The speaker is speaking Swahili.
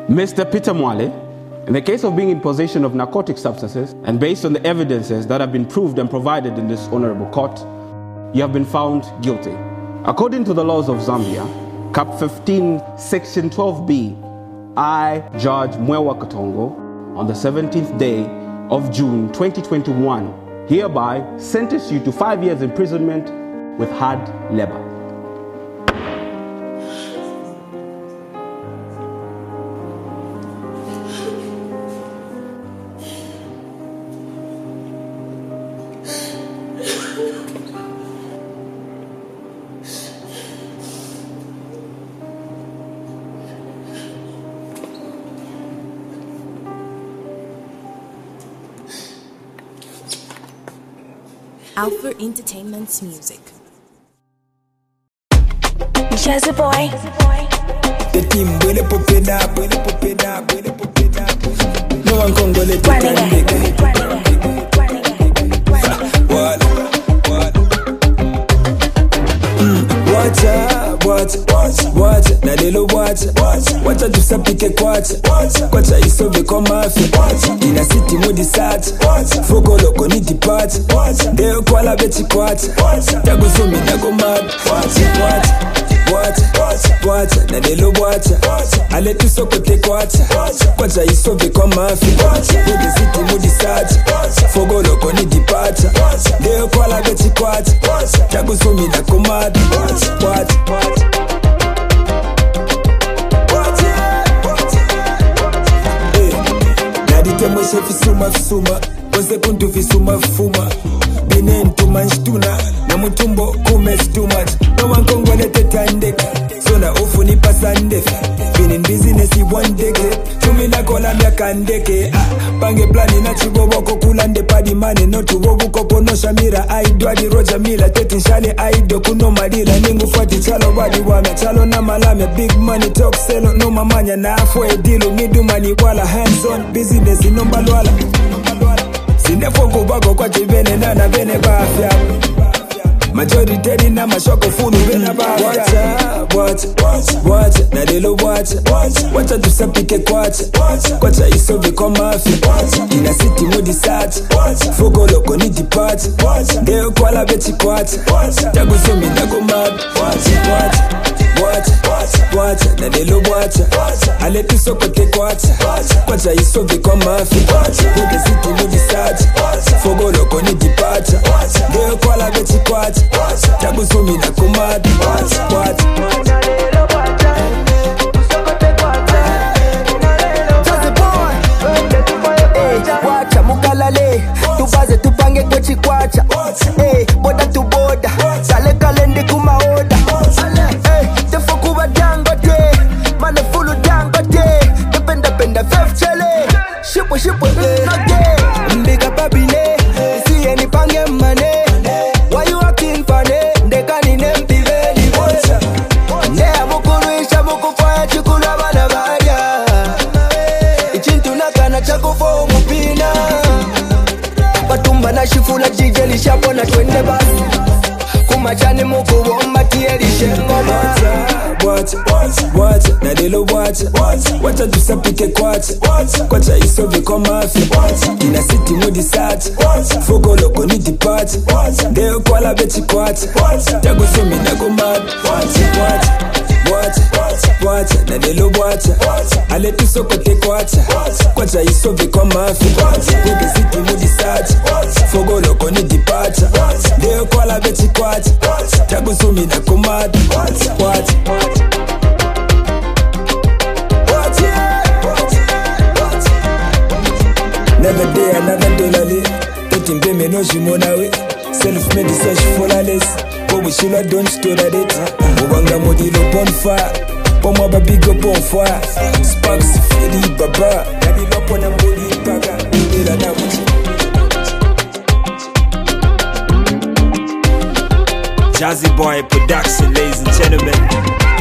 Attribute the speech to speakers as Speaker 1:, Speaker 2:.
Speaker 1: Mr. Peter Mwale, in the case of being in possession of narcotic substances, and based on the evidences that have been proved and provided in this honorable court, you have been found guilty. According to the laws of Zambia, Cap 15, Section 12B, I, Judge Mwewa Katongo, on the 17th day of June 2021, hereby sentence you to 5 years imprisonment with hard labor.
Speaker 2: Alpha Entertainment's music.
Speaker 3: Jazzy boy.
Speaker 4: The team will pop it up, No one can go let Watch, na lelo watch tu sapike kwacha isove kwa mafi ina city mudi sat foko loko ni depart deo kwa la beti kwacha tago sumi na go mad watch na lelo ale tu soko te kwacha isove kwa mafi ina city mudi sat foko loko ni depart deo kwa la beti kwacha tago sumi na go mad Temweshe fisuma Ose kuntu fisuma Bine ntuma nshtuna Na mutumbo kumes too much No one kongwane tetandeka Sona ofu ni pasandefe Been in business one decade Tumina kola miaka ndeke Pange plani na chiboboko kulande padi mane No tubobu kopo no shamira Aido adi roja mila Teti nshale aido kuno madila Ningu fuati chalo wadi wame Chalo na malame Big money talk selo No mamanya na afo edilu Midu mani wala hands on Business inomba lwala Sinefongo bako kwa chibene na bene bafya Majority na mashoko funu bena bafya Watch, na lelo watcha tu sapike kwacha isove kwa mafi ina city mudi sat foko loko ni depart deo kwa la beti kwacha tago somi na go mad watch na lelo ale tu soko te kwacha isove kwa mafi ina city mudi sat foko loko ni depart deo kwa la beti kwacha tago somi na go mad
Speaker 5: Wacha mukalale tubaze tupange kwechi kwacha boda tu boda kale kalende kumaoda tefo kuba dangote mane fulu dangote dependa fefchele shipo mbiga babine siye nipange mane why you acting funny ndekani nembiveli nea mukuruisha mukufaya chikula bana baya ichintu nakana chakufo mupina batumba na shifula jijeli shapo na twende basi kumachani mukubomba tielishe ngoma
Speaker 4: Watch, na lelo watcha tu sapike kwacha isove kwa mafi ina city mudi sat foko loko ni depart deo kwa la beti kwacha tago somi na go mad watch na lelo ale tu soko te kwacha isove kwa mafi ina city mudi sat foko loko ni depart deo kwa la beti kwacha tago somi na go mad Never day, another dollar. Taking payment, no shimonawe. Self-made search for a less. But we should not don't store at it. Mubanga modilo bonfire. Pomo ba big up on fire. Sparks fili baba. Nadi lopo na mboli baga. Ila na muchi.
Speaker 6: Jazzy Boy Production, ladies and gentlemen.